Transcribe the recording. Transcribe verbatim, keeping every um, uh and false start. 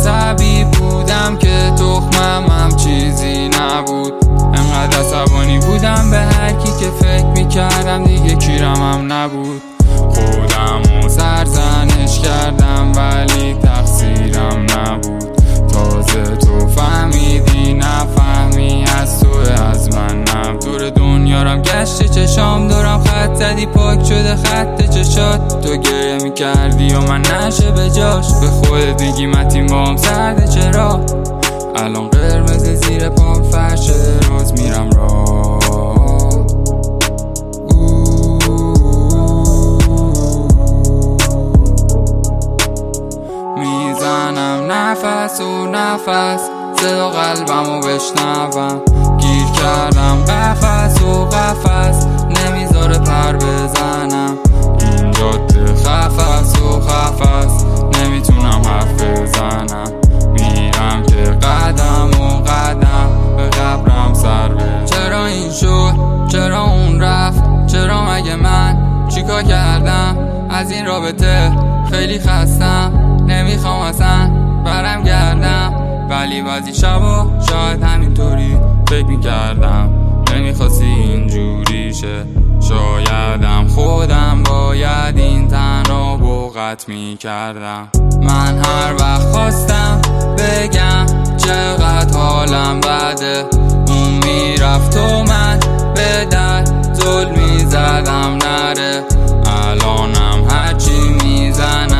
عصبی بودم که تخمم هم چیزی نبود. انقدر عصبانی بودم به هر کی که فکر میکردم دیگه کیرم هم نبود. خودم و سرزنش کردم ولی تقصیرم نبود. تازه تو فهمیدی نفهمی از تو از من نبود. دور دنیارم گشت چشام دورم خط زدی پاک شده خط چشات. تو گریه میکردی و من نشه به جاش. به خودت میگی متین بام سرده چرا؟ الان قرمز زیر پام فرش راز میرم را. میزنم نفس و نفس صدا قلبمو بشنوم. گیر کردم قفس و قفس نمیذاره پر بزنم. این جاده خفس و خفس نمیتونم حرف بزنم. میرم که قدم و قدم به قبرم سر بزنم. چرا این شد؟ چرا اون رفت؟ چرا مگه من چیکار کردم؟ از این رابطه خیلی خستم. نمیخوام اصلا برم گردم ولی بعضی شبا شاید همینطوری فکر میکردم. نمیخواستی اینجوری شه. شایدم خودم باید این تنها قطع میکردم. من هر وقت خواستم بگم چقدر حالم بده اون میرفت و من به در ظلم میزدم نره. الانم هرچی میزنم